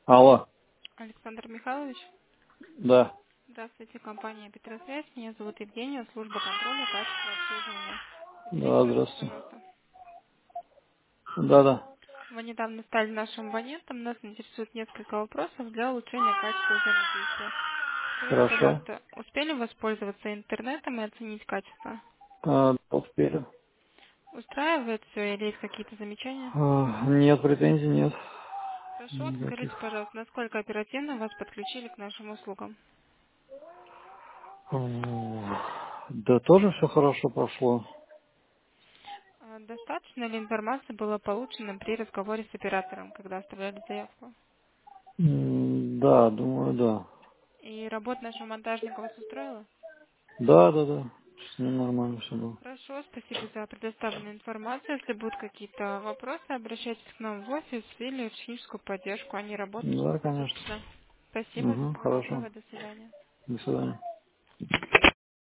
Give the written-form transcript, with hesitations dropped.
Алло, Александр Михайлович, да, здравствуйте, компания Петросвязь. Меня зовут Евгения, служба контроля качества обслуживания. да, Извините вас, здравствуйте. пожалуйста. Да, да, Вы недавно стали нашим абонентом. Нас интересует несколько вопросов для улучшения качества взаимодействия. Скажите, хорошо. пожалуйста, успели воспользоваться интернетом и оценить качество? Успели. Устраивает все или есть какие-то замечания? Нет, претензий нет. Хорошо, скажите, Никаких. пожалуйста, насколько оперативно вас подключили к нашим услугам? Да, тоже все хорошо прошло. Достаточно ли информации было получено при разговоре с оператором, когда оставляли заявку? Да, думаю, да. И работа нашего монтажника вас устроила? Да, да, да. С ним нормально все было. Хорошо, спасибо за предоставленную информацию. Если будут какие-то вопросы, обращайтесь к нам в офис или в техническую поддержку. Они работают Да, конечно. круглосуточно. Спасибо, Угу, всего хорошо. доброго, до свидания. До свидания.